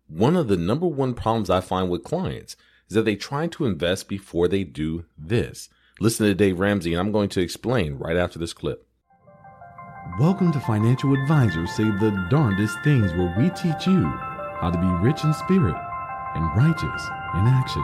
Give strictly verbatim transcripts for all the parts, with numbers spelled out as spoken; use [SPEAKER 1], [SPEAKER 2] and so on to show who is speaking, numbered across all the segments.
[SPEAKER 1] one of the number one problems I find with clients is that they try to invest before they do this. Listen to Dave Ramsey, and I'm going to explain right after this clip.
[SPEAKER 2] Welcome to Financial Advisors Say the Darndest Things, where we teach you how to be rich in spirit and righteous in action.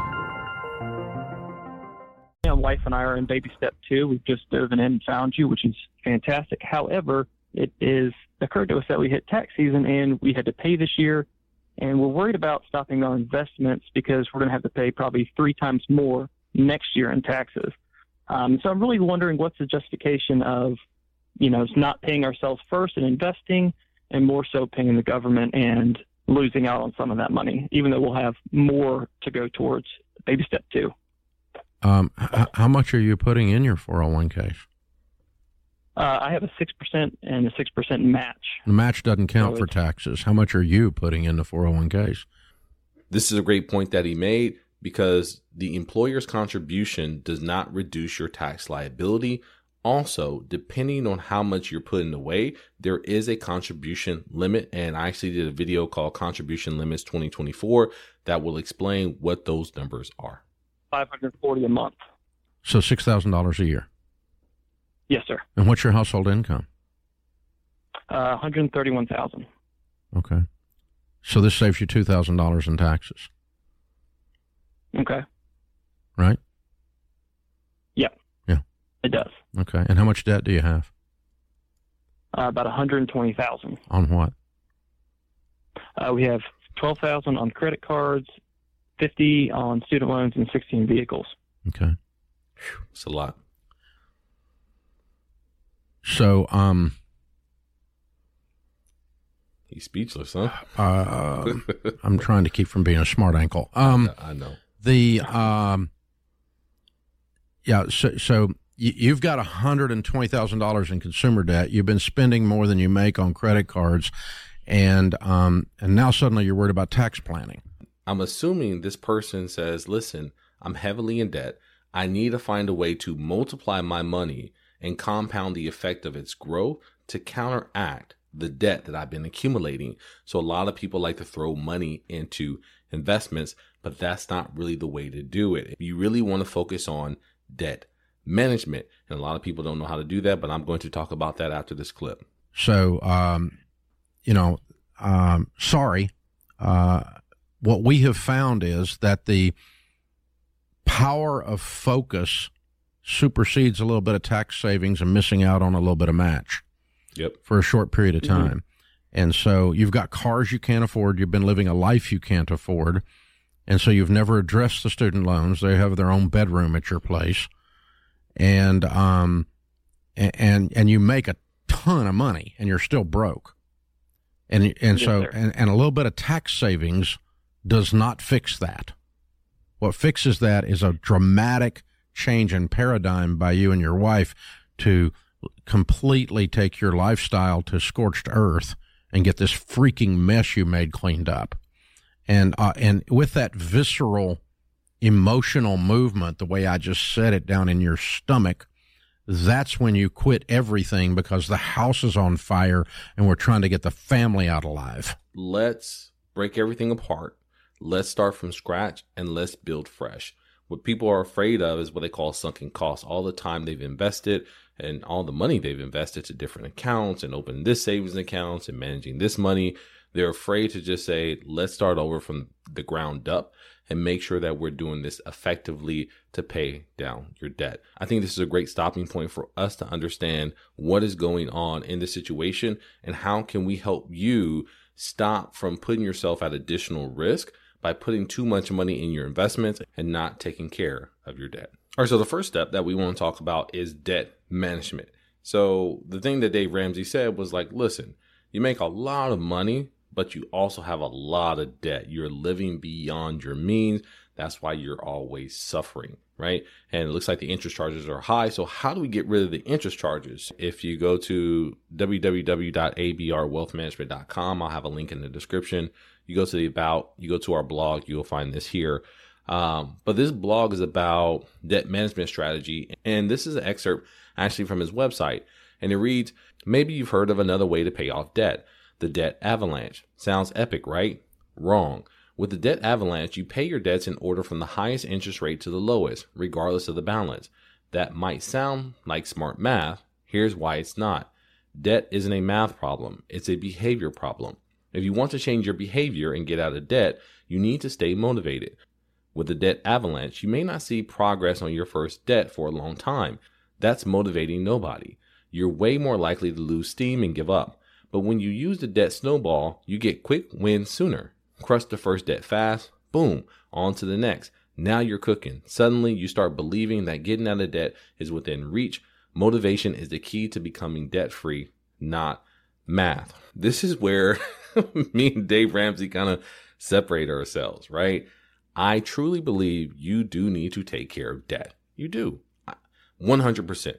[SPEAKER 3] My wife and I are in baby step two. We've just dove in and found you, which is fantastic. However, it is occurred to us that we hit tax season and we had to pay this year, and we're worried about stopping our investments because we're going to have to pay probably three times more next year in taxes. Um, so I'm really wondering what's the justification of, you know, not paying ourselves first and investing, and more so paying the government and losing out on some of that money, even though we'll have more to go towards baby step two.
[SPEAKER 4] Um, h- how much are you putting in your four oh one k?
[SPEAKER 3] Uh, I have a six percent and a six percent match.
[SPEAKER 4] The match doesn't count
[SPEAKER 3] so
[SPEAKER 4] for taxes. How much are you putting in the four oh one k's?
[SPEAKER 1] This is a great point that he made, because the employer's contribution does not reduce your tax liability. Also, depending on how much you're putting away, there is a contribution limit. And I actually did a video called Contribution Limits twenty twenty-four that will explain what those numbers are.
[SPEAKER 3] five hundred forty dollars a month.
[SPEAKER 4] So six thousand dollars a year.
[SPEAKER 3] Yes, sir.
[SPEAKER 4] And what's your household income?
[SPEAKER 3] Uh, one hundred thirty-one thousand dollars.
[SPEAKER 4] Okay. So this saves you two thousand dollars in taxes.
[SPEAKER 3] Okay.
[SPEAKER 4] Right?
[SPEAKER 3] Yeah.
[SPEAKER 4] Yeah.
[SPEAKER 3] It does.
[SPEAKER 4] Okay. And how much debt do you have?
[SPEAKER 3] Uh, about one hundred twenty thousand dollars.
[SPEAKER 4] On what?
[SPEAKER 3] Uh, we have twelve thousand dollars on credit cards, fifty on student loans, and sixteen vehicles.
[SPEAKER 4] Okay.
[SPEAKER 1] It's a lot.
[SPEAKER 4] So, um,
[SPEAKER 1] he's speechless, huh?
[SPEAKER 4] uh, I'm trying to keep from being a smart ankle. Um,
[SPEAKER 1] I know.
[SPEAKER 4] The, um, yeah, so, so you, you've got one hundred twenty thousand dollars in consumer debt. You've been spending more than you make on credit cards. And, um, and now suddenly you're worried about tax planning.
[SPEAKER 1] I'm assuming this person says, listen, I'm heavily in debt. I need to find a way to multiply my money and compound the effect of its growth to counteract the debt that I've been accumulating. So a lot of people like to throw money into investments, but that's not really the way to do it. You really want to focus on debt management. And a lot of people don't know how to do that, but I'm going to talk about that after this clip.
[SPEAKER 4] So, um, you know, um, sorry, uh, what we have found is that the power of focus supersedes a little bit of tax savings and missing out on a little bit of match.
[SPEAKER 1] Yep.
[SPEAKER 4] For a short period of time.
[SPEAKER 1] Mm-hmm.
[SPEAKER 4] And so you've got cars you can't afford. You've been living a life you can't afford. And so you've never addressed the student loans. They have their own bedroom at your place. And, um, and, and you make a ton of money and you're still broke. And, and
[SPEAKER 3] Yes,
[SPEAKER 4] so,
[SPEAKER 3] sir.
[SPEAKER 4] and, and a little bit of tax savings does not fix that. What fixes that is a dramatic change in paradigm by you and your wife to completely take your lifestyle to scorched earth and get this freaking mess you made cleaned up. And, uh, and with that visceral emotional movement, the way I just said it, down in your stomach, that's when you quit everything because the house is on fire and we're trying to get the family out alive.
[SPEAKER 1] Let's break everything apart. Let's start from scratch and let's build fresh. What people are afraid of is what they call sunken costs. All the time they've invested and all the money they've invested to different accounts and opening this savings accounts and managing this money. They're afraid to just say, let's start over from the ground up and make sure that we're doing this effectively to pay down your debt. I think this is a great stopping point for us to understand what is going on in this situation and how can we help you stop from putting yourself at additional risk by putting too much money in your investments and not taking care of your debt. All right, so the first step that we want to talk about is debt management. So the thing that Dave Ramsey said was like, listen, you make a lot of money, but you also have a lot of debt. You're living beyond your means. That's why you're always suffering, right? And it looks like the interest charges are high. So how do we get rid of the interest charges? If you go to w w w dot a b r wealth management dot com, I'll have a link in the description. You go to the about, you go to our blog, you'll find this here. Um, but this blog is about debt management strategy. And this is an excerpt actually from his website. And it reads, maybe you've heard of another way to pay off debt. The debt avalanche. Sounds epic, right? Wrong. With the debt avalanche, you pay your debts in order from the highest interest rate to the lowest, regardless of the balance. That might sound like smart math. Here's why it's not. Debt isn't a math problem. It's a behavior problem. If you want to change your behavior and get out of debt, you need to stay motivated. With the debt avalanche, you may not see progress on your first debt for a long time. That's motivating nobody. You're way more likely to lose steam and give up. But when you use the debt snowball, you get quick wins sooner. Crush the first debt fast, boom, on to the next. Now you're cooking. Suddenly you start believing that getting out of debt is within reach. Motivation is the key to becoming debt free, not math. This is where me and Dave Ramsey kind of separate ourselves, right? I truly believe you do need to take care of debt. You do. one hundred percent.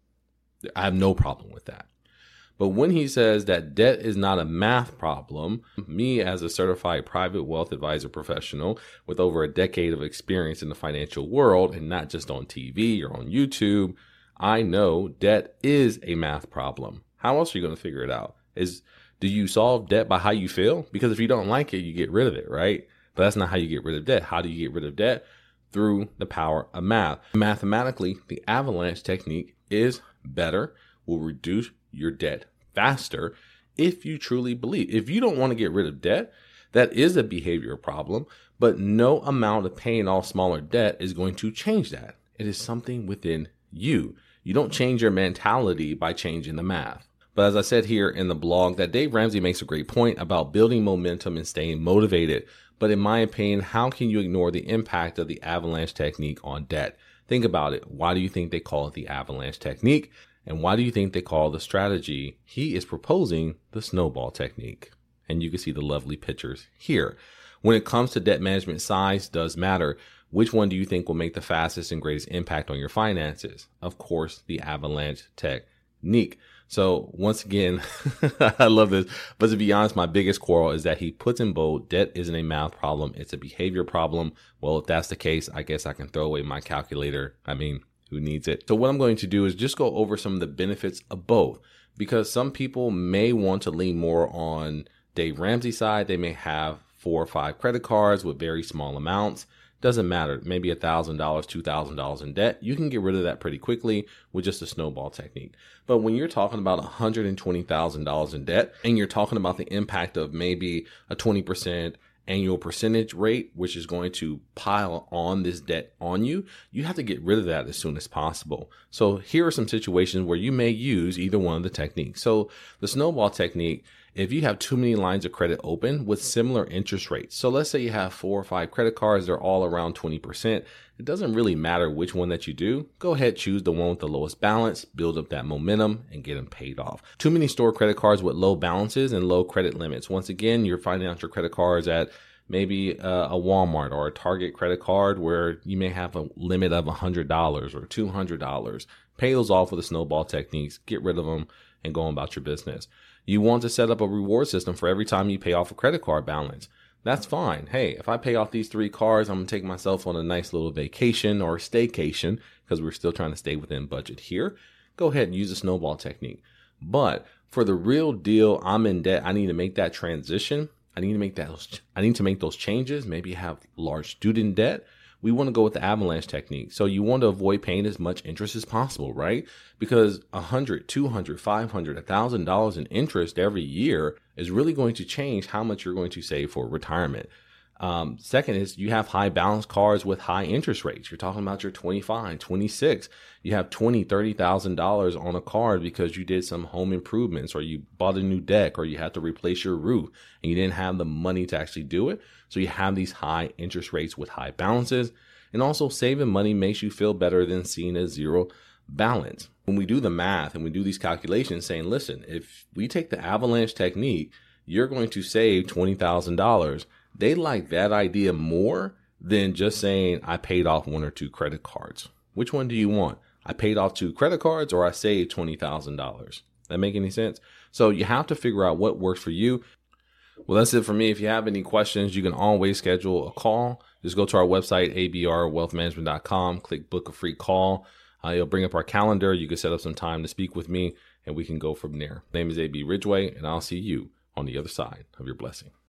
[SPEAKER 1] I have no problem with that. But when he says that debt is not a math problem, me as a certified private wealth advisor professional with over a decade of experience in the financial world and not just on T V or on YouTube, I know debt is a math problem. How else are you going to figure it out? Is do you solve debt by how you feel? Because if you don't like it, you get rid of it, right? But that's not how you get rid of debt. How do you get rid of debt? Through the power of math. Mathematically, the avalanche technique is better, will reduce your debt faster if you truly believe. If you don't want to get rid of debt, that is a behavior problem, but no amount of paying off smaller debt is going to change that. It is something within you. You don't change your mentality by changing the math. But as I said here in the blog, that Dave Ramsey makes a great point about building momentum and staying motivated. But in my opinion, how can you ignore the impact of the avalanche technique on debt? Think about it. Why do you think they call it the avalanche technique? And why do you think they call the strategy he is proposing the snowball technique? And you can see the lovely pictures here. When it comes to debt management, size does matter. Which one do you think will make the fastest and greatest impact on your finances? Of course, the avalanche technique. So once again, I love this. But to be honest, my biggest quarrel is that he puts in bold, debt isn't a math problem. It's a behavior problem. Well, if that's the case, I guess I can throw away my calculator. I mean, who needs it? So what I'm going to do is just go over some of the benefits of both, because some people may want to lean more on Dave Ramsey's side. They may have four or five credit cards with very small amounts. Doesn't matter. Maybe one thousand dollars, two thousand dollars in debt. You can get rid of that pretty quickly with just a snowball technique. But when you're talking about one hundred twenty thousand dollars in debt and you're talking about the impact of maybe a twenty percent annual percentage rate, which is going to pile on this debt on you, you have to get rid of that as soon as possible. So here are some situations where you may use either one of the techniques. So the snowball technique, if you have too many lines of credit open with similar interest rates. So let's say you have four or five credit cards, they're all around twenty percent. It doesn't really matter which one that you do. Go ahead, choose the one with the lowest balance, build up that momentum and get them paid off. Too many store credit cards with low balances and low credit limits. Once again, you're finding out your credit cards at maybe a, a Walmart or a Target credit card where you may have a limit of one hundred dollars or two hundred dollars. Pay those off with the snowball techniques, get rid of them and go on about your business. You want to set up a reward system for every time you pay off a credit card balance. That's fine. Hey, if I pay off these three cards, I'm going to take myself on a nice little vacation or staycation, because we're still trying to stay within budget here. Go ahead and use the snowball technique. But for the real deal, I'm in debt. I need to make that transition. I need to make that. I need to make those changes. Maybe have large student debt. We want to go with the avalanche technique. So you want to avoid paying as much interest as possible, right? Because one hundred, two hundred, five hundred, one thousand dollars in interest every year is really going to change how much you're going to save for retirement. Um, second is you have high balance cards with high interest rates. You're talking about your twenty-five, twenty-six. You have twenty, thirty thousand dollars on a card because you did some home improvements or you bought a new deck or you had to replace your roof and you didn't have the money to actually do it. So you have these high interest rates with high balances. And also saving money makes you feel better than seeing a zero balance. When we do the math and we do these calculations saying, listen, if we take the avalanche technique, you're going to save twenty thousand dollars. They like that idea more than just saying I paid off one or two credit cards. Which one do you want? I paid off two credit cards or I saved twenty thousand dollars. That make any sense? So you have to figure out what works for you. Well, that's it for me. If you have any questions, you can always schedule a call. Just go to our website, a b r wealth management dot com, click book a free call. Uh, it'll bring up our calendar. You can set up some time to speak with me and we can go from there. My name is A B Ridgway and I'll see you on the other side of your blessing.